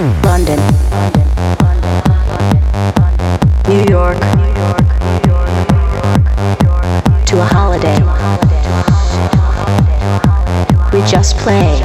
London, New York, to a holiday. We just play.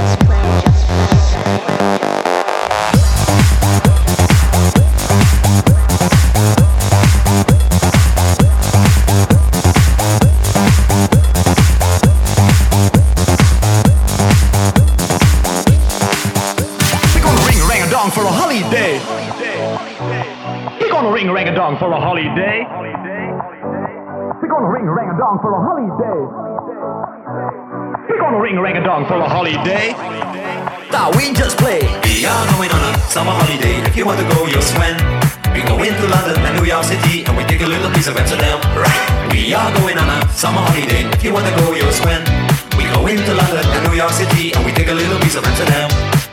For a holiday. We're gonna ring rang a dong for a holiday. We're gonna ring rang a dong for a holiday. We're gonna ring rang a dong for a holiday. That we just play. We are going on a summer holiday. If you want to go, you'll swim. We go into London and New York City, and we take a little piece of Amsterdam. Right. We are going on a summer holiday. If you want to go, you'll swim. We go into London and New York City, and we take a little piece of Amsterdam.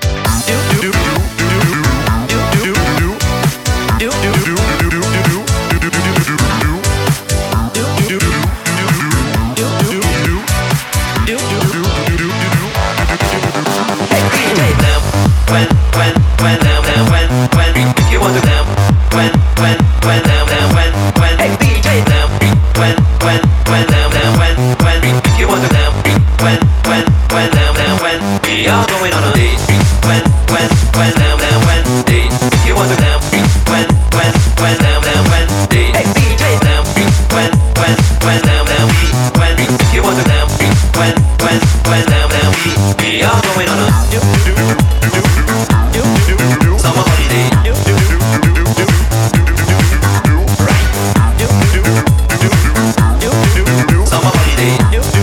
If you want to them, when, hey DJ them, when, if you want to them, when, we are going on a date, when, date, if you want to them, when, date, hey DJ them, when, if you want to them, when, we are going on a summer holiday. Summer holiday.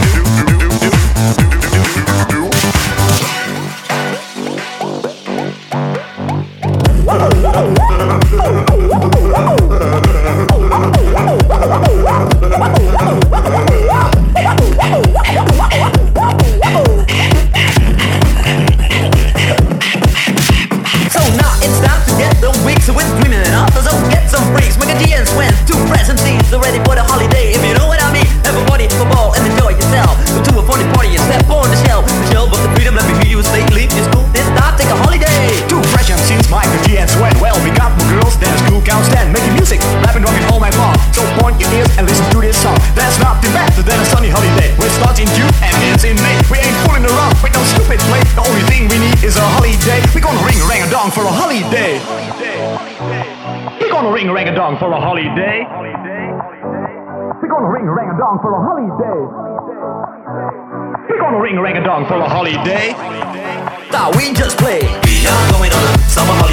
Ready for the holiday, if you know what I mean. Everybody have a ball and enjoy yourself. Go to a funny party and step on the shelf. The shelf of the freedom, let me hear you say, leave your school this time, take a holiday. Two fresh MCs, Mike, G and Sweat. Well, we got more girls than a school can stand. Making music, rapping, rocking all night long. So point your ears and listen to this song. There's nothing better than a sunny holiday. We're starting June and ends in May. We ain't fooling around with no stupid play. The only thing we need is a holiday. We're gonna ring a rang a dong for a holiday. We're gonna ring a rang a dong for a holiday. We're gonna ring a rang a dong for a holiday. We're gonna ring a rang a dong for a holiday. That we just play. We are going on a summer